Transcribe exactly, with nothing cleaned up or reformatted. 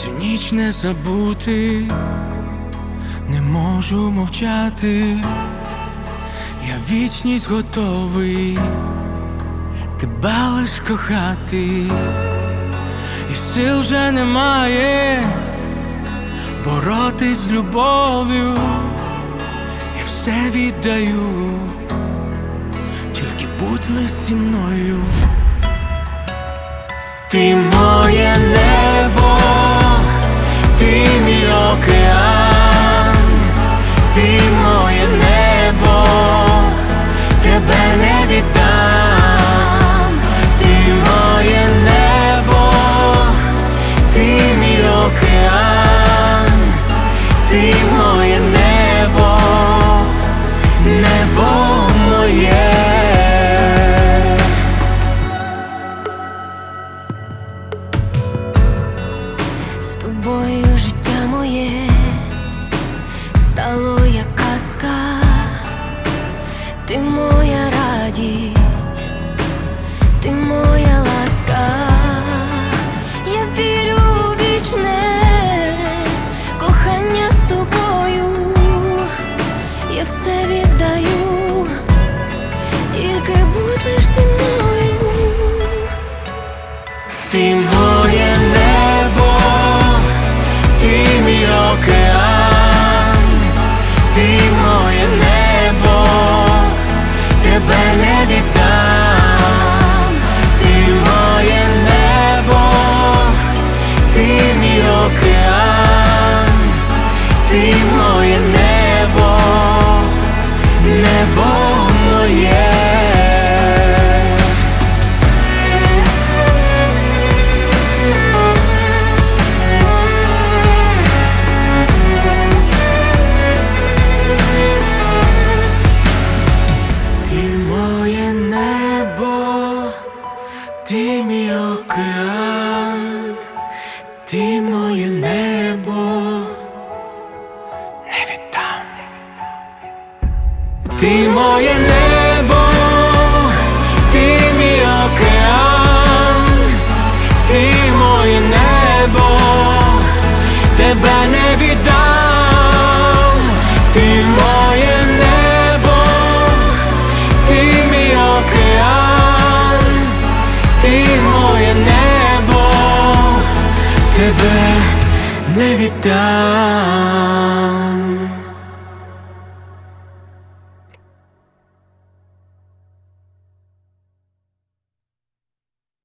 цю ніч не забути, не можу мовчати, я вічність готовий тебе лиш кохати, і сил вже немає боротись з любов'ю, я все віддаю, тільки будь лиш зі мною. Ти моє небо, ти мій океан, ти моє небо, тебе не віддам. Ти моє небо, ти мій океан, ти моє небо, небо моє. З тобою життя моє стало як казка, ти моя радість, ти моя ласка, я вірю у вічне кохання з тобою, я все віддаю, тільки будь лиш зі мною. Ти моє небо, ти мій океан, ти моє небо, тебе не віддам. Ти моє небо, ти мій океан, ти моє небо, небо моє. Ти мій океан, ти моє небо, не віддам. Ти моє небо, ти мій океан, ти моє небо, тебе не віддам. Ти моє небо, ти мій океан, ти моє небо, тебе не віддам.